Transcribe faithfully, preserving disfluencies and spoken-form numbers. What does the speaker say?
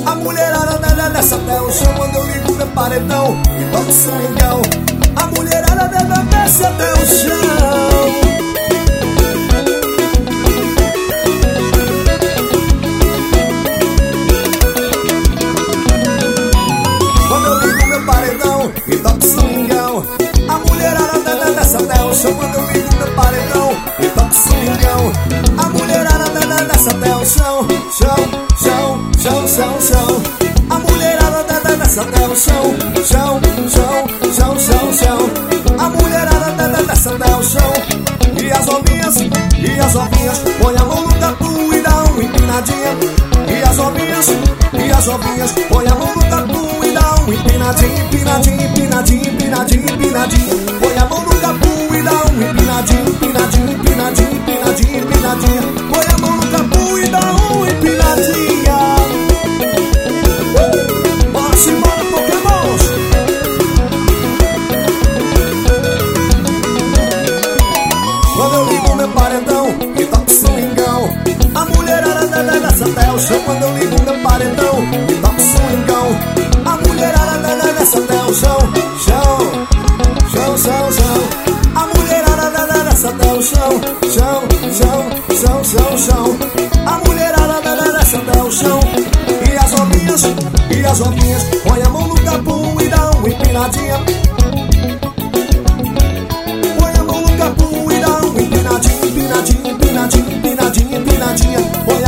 A mulherada desce até o chão quando eu ligo meu paredão e toco swingão. A mulherada desce até o chão. E toco swingão. A mulherada desce até o chão quando eu ligo meu paredão e toco swingão. A mulherada desce até o chão. Chão, chão, chão, chão, chão. A mulherada desce até o chão. Chão, chão, chão, chão, chão. A mulherada desce até o chão. E as ovinhas, e as ovinhas põe a mão no tatu e dá uma empinadinha. E as ovinhas, e as ovinhas põe a mão no tatu e dá uma empinadinha. Empinadinha, empinadinha, empinadinha, empinadinha. Põe a mão no capu e dá um empinadinho, empinadinho, empinadinho, empinadinho, empinadinha. Põe a mão no capu e dá um empinadinha. uh! Bora se embora, Pokémons. Quando eu ligo meu paredão e toco swingão. A mulherada desce até o chão quando eu ligo meu paredão e toco swingão. A mulherada desce até o chão. Chão, chão, chão, chão. A mulherada desce até o chão. Chão, chão, chão, chão, chão. A mulherada desce até o chão. E as ovinhas, e as ovinhas põe a mão no capu e dá uma empinadinha. Põe a mão no capu e dá uma empinadinha, empinadinha, empinadinha, empinadinha, empinadinha. Põe